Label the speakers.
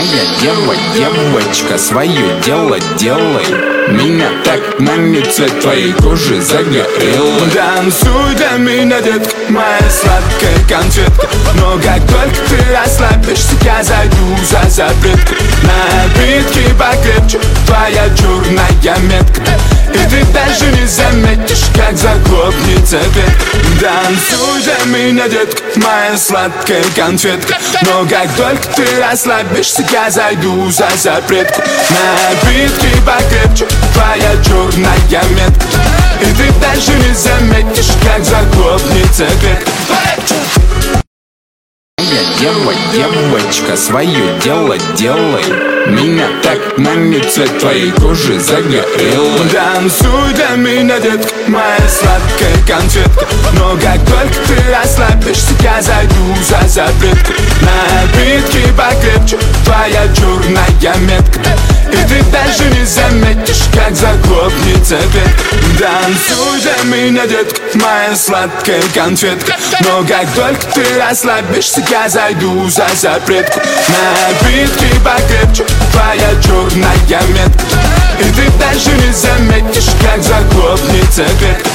Speaker 1: Девочка, свое дело делай. Меня так манит цвет твоей кожи загорелый. Танцуй для меня, детка, моя сладкая конфетка. Но как только ты расслабишься, я зайду за запретку. Напитки покрепче, твоя черная метка. И ты даже не заметишь, как захлопнется ветка. Танцуй для меня, детка, моя сладкая конфетка. Но как только ты расслабишься, я зайду за запретку. Напитки покрепче, твоя черная метка. И ты даже не заметишь, как захлопнется ветка. Девочка, свое дело делай. Меня так манит цвет твоей кожи загорелый. Танцуй для меня, детка, моя сладкая конфетка. Но как только ты расслабишься, я зайду за запретку. Напитки покрепче, твоя черная метка. И ты даже не заметишь, как захлопнется ветка. Танцуй для меня, детка, моя сладкая конфетка. Но как только ты расслабишься, я зайду за запретку. Напитки покрепче, твоя черная метка. И ты даже не заметишь, как захлопнется ветка.